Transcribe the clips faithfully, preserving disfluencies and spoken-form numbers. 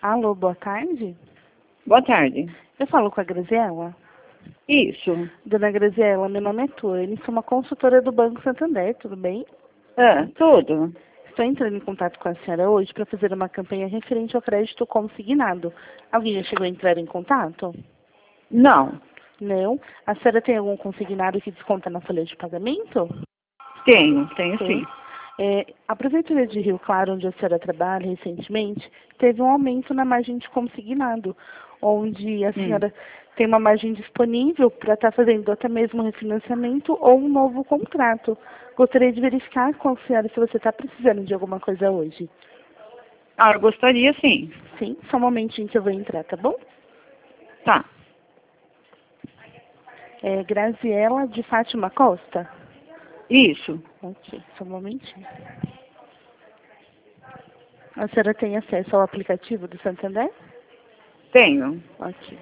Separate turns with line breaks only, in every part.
Alô, boa tarde.
Boa tarde.
Eu falo com a Graziela?
Isso.
Dona Graziela, meu nome é Tuane, sou uma consultora do Banco Santander, tudo bem?
Ah, tudo.
Estou entrando em contato com a senhora hoje para fazer uma campanha referente ao crédito consignado. Alguém já chegou a entrar em contato?
Não.
Não? A senhora tem algum consignado que desconta na folha de pagamento?
Tenho, tenho
Tem.
sim.
É, a Prefeitura de Rio Claro, onde a senhora trabalha recentemente, teve um aumento na margem de consignado, onde a
Hum.
senhora tem uma margem disponível para estar fazendo até mesmo um refinanciamento ou um novo contrato. Gostaria de verificar com a senhora se você está precisando de alguma coisa hoje.
Ah, eu gostaria sim.
Sim, só um momentinho que eu vou entrar, tá bom?
Tá.
É Graziela de Fátima Costa?
Isso.
Ok, só um momentinho. A senhora tem acesso ao aplicativo do Santander?
Tenho.
Ok.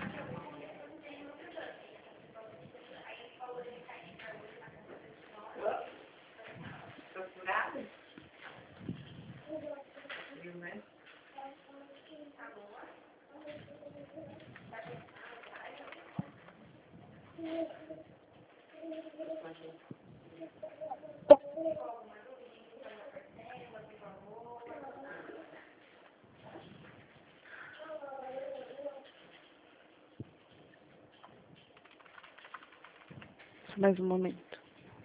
Só mais um momento.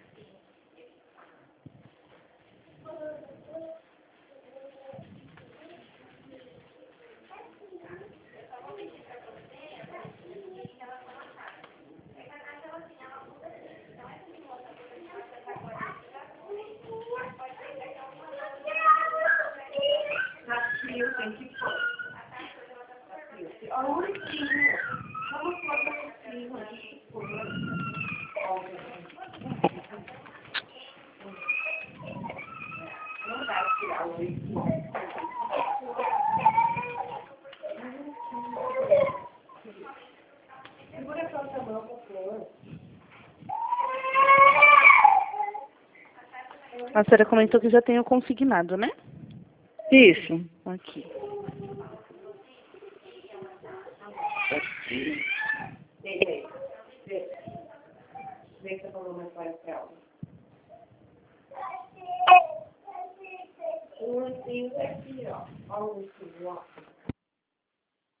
A senhora comentou que já tem o consignado, né?
Isso.
Aqui.
Um aqui, ó.